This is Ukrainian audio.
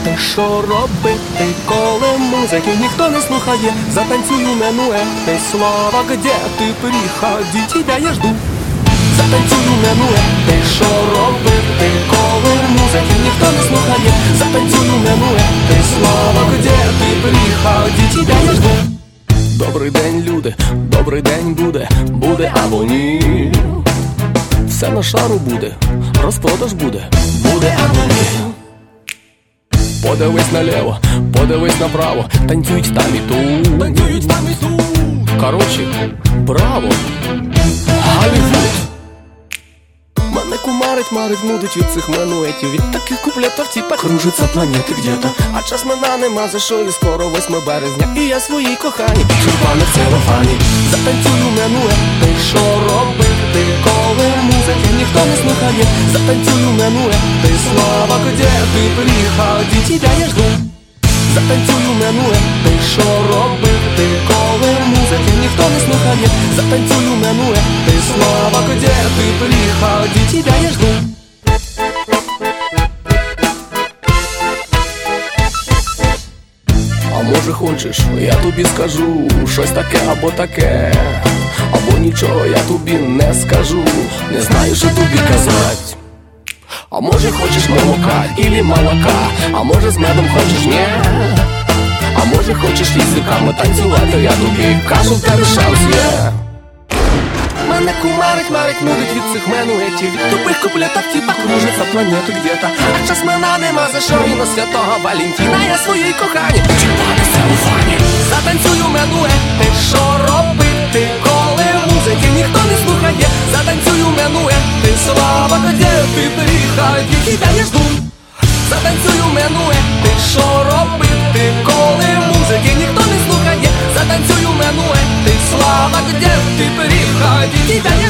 минуети, що робити, коли музики ніхто не слухає? Затанцюю минуети, слова, где ти, приходи, тебя я жду. Затанцюю минуети, що робити, коли музики ніхто не слухає? Затанцюю минуети, слова, где ти, приходи, тебя я жду. Добрий день, люди, добрий день буде, буде або ні. Все на шару буде, розпродаж буде, буде або ні. Подивись наліво, подивись направо, танцюють там і тут, танцюють там і тут. Короче, браво, Голлівуд. Мене марить, нудить від цих минуетів, від таких куплетів типа кружиться планети где-то. А час мене нема за що, і скоро 8 березня, і я своїй кохані червоних в целофані. Затанцюю минуети, що робити, коли музики ніхто не слухає? Затанцюю минуети, слава, где ти, приходи, тебя я жду. Затанцюю минуети, що робити, коли музики ніхто не слухає? Затанцюю минуети, слава, где ти, приходи, тебя я жду. А може хочеш, я тобі скажу щось таке або таке, або нічого я тобі не скажу, не знаю, що тобі казать. А може хочеш молока или молока, а може з медом хочеш, ні. А може хочеш язиками танцювати, я тобі кажу, в тебе шанс є. Мене марить, нудить від цих минуетів, від тупих куплетів типа кружиться планети где-то. А час мене нема за що, і на святого Валентина я своїй кохані червоних в целофані. Затанцюю минуети, що робити, коли музики ніхто не слухає? Затанцюю минуети, слава, где ти, приходи, тебя я жду. Затанцюю минуети, що робити, коли музики ніхто не слухає? Затанцюю минуети, слава, где ти, приходи, тебя я жду.